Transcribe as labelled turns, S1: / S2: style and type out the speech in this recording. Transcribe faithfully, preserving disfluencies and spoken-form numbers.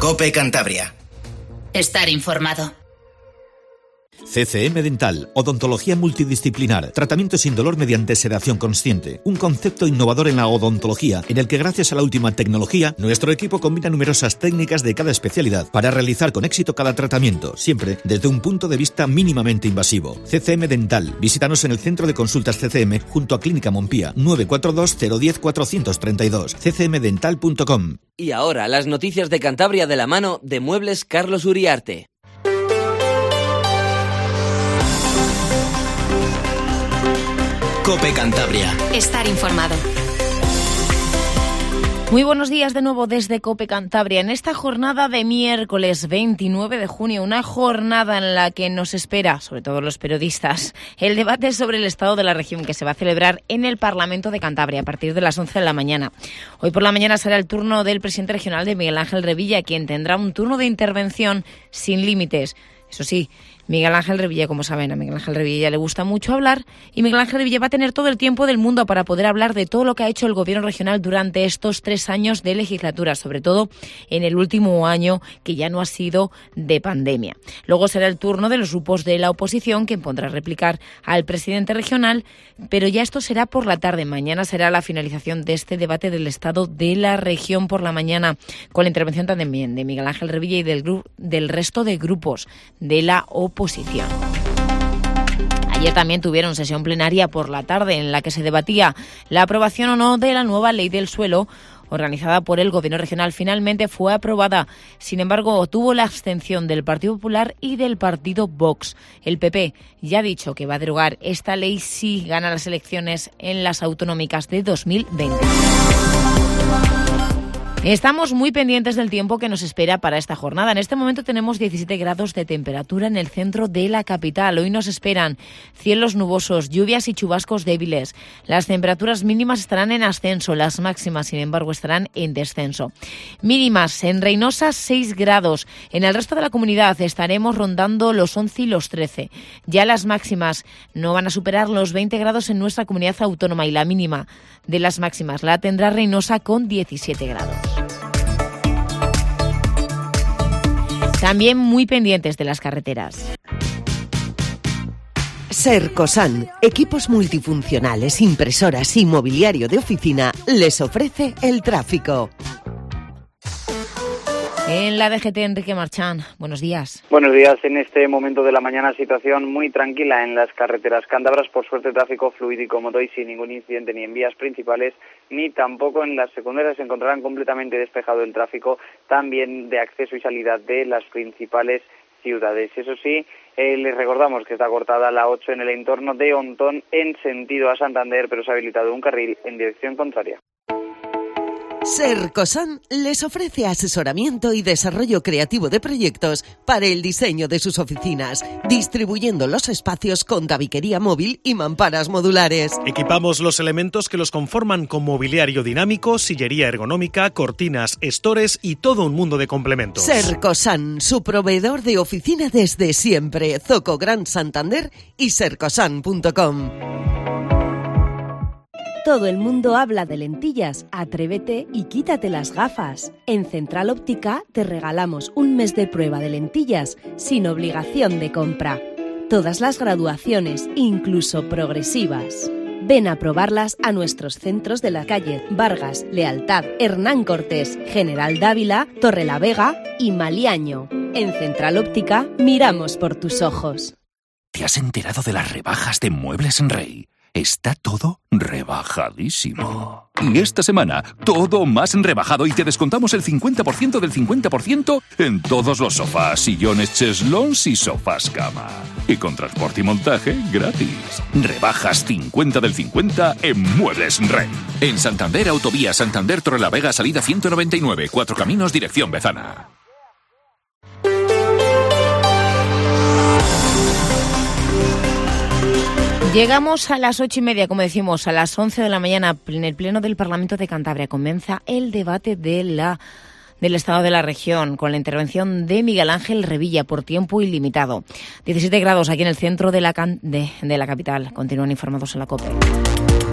S1: COPE Cantabria.
S2: Estar informado.
S3: C C M Dental, odontología multidisciplinar, tratamiento sin dolor mediante sedación consciente. Un concepto innovador en la odontología, en el que gracias a la última tecnología, nuestro equipo combina numerosas técnicas de cada especialidad para realizar con éxito cada tratamiento, siempre desde un punto de vista mínimamente invasivo. C C M Dental, visítanos en el Centro de Consultas C C M junto a Clínica Montpía, nueve cuatro dos cero uno cero cuatro tres dos, c c m dental punto com.
S4: Y ahora las noticias de Cantabria de la mano de Muebles Carlos Uriarte.
S1: COPE Cantabria.
S2: Estar informado.
S5: Muy buenos días de nuevo desde COPE Cantabria. En esta jornada de miércoles veintinueve de junio, una jornada en la que nos espera, sobre todo los periodistas, el debate sobre el estado de la región que se va a celebrar en el Parlamento de Cantabria a partir de las once de la mañana. Hoy por la mañana será el turno del presidente regional, de Miguel Ángel Revilla, quien tendrá un turno de intervención sin límites. Eso sí, Miguel Ángel Revilla, como saben, a Miguel Ángel Revilla le gusta mucho hablar y Miguel Ángel Revilla va a tener todo el tiempo del mundo para poder hablar de todo lo que ha hecho el Gobierno regional durante estos tres años de legislatura, sobre todo en el último año que ya no ha sido de pandemia. Luego será el turno de los grupos de la oposición, quien podrá replicar al presidente regional, pero ya esto será por la tarde. Mañana será la finalización de este debate del estado de la región por la mañana, con la intervención también de Miguel Ángel Revilla y del, gru- del resto de grupos de la oposición. Ayer también tuvieron sesión plenaria por la tarde en la que se debatía la aprobación o no de la nueva ley del suelo organizada por el Gobierno regional. Finalmente fue aprobada. Sin embargo, tuvo la abstención del Partido Popular y del Partido Vox. El P P ya ha dicho que va a derogar esta ley si gana las elecciones en las autonómicas de dos mil veinte. Estamos muy pendientes del tiempo que nos espera para esta jornada. En este momento tenemos diecisiete grados de temperatura en el centro de la capital. Hoy nos esperan cielos nubosos, lluvias y chubascos débiles. Las temperaturas mínimas estarán en ascenso, las máximas, sin embargo, estarán en descenso. Mínimas en Reynosa, seis grados. En el resto de la comunidad estaremos rondando los once y los trece. Ya las máximas no van a superar los veinte grados en nuestra comunidad autónoma y la mínima de las máximas la tendrá Reynosa con diecisiete grados. También muy pendientes de las carreteras.
S6: Sercosan, equipos multifuncionales, impresoras y mobiliario de oficina, les ofrece el tráfico.
S5: En la D G T, Enrique Marchán, buenos días.
S7: Buenos días. En este momento de la mañana, situación muy tranquila en las carreteras cántabras. Por suerte, tráfico fluido y cómodo y sin ningún incidente ni en vías principales ni tampoco en las secundarias. Se encontrarán completamente despejado el tráfico, también de acceso y salida de las principales ciudades. Eso sí, eh, les recordamos que está cortada la ocho en el entorno de Ontón en sentido a Santander, pero se ha habilitado un carril en dirección contraria.
S6: Sercosan les ofrece asesoramiento y desarrollo creativo de proyectos para el diseño de sus oficinas, distribuyendo los espacios con tabiquería móvil y mamparas modulares.
S8: Equipamos los elementos que los conforman con mobiliario dinámico, sillería ergonómica, cortinas, estores y todo un mundo de complementos.
S6: Sercosan, su proveedor de oficina desde siempre. Zoco Gran Santander y sercosan punto com.
S9: Todo el mundo habla de lentillas. Atrévete y quítate las gafas. En Central Óptica te regalamos un mes de prueba de lentillas sin obligación de compra. Todas las graduaciones, incluso progresivas. Ven a probarlas a nuestros centros de la calle Vargas, Lealtad, Hernán Cortés, General Dávila, Torrelavega y Maliaño. En Central Óptica miramos por tus ojos.
S10: ¿Te has enterado de las rebajas de Muebles en Rey? Está todo rebajadísimo. Y esta semana, todo más rebajado y te descontamos el cincuenta por ciento del cincuenta por ciento en todos los sofás, sillones, cheslons y sofás cama. Y con transporte y montaje gratis. Rebajas cincuenta del cincuenta en Muebles Rey. En Santander, Autovía Santander Torrelavega, salida ciento noventa y nueve, Cuatro Caminos, dirección Bezana.
S5: Llegamos a las ocho y media, como decimos, a las once de la mañana, en el Pleno del Parlamento de Cantabria. Comienza el debate de la, del Estado de la región, con la intervención de Miguel Ángel Revilla por tiempo ilimitado. diecisiete grados aquí en el centro de la, can- de, de la capital. Continúan informados en la COPE.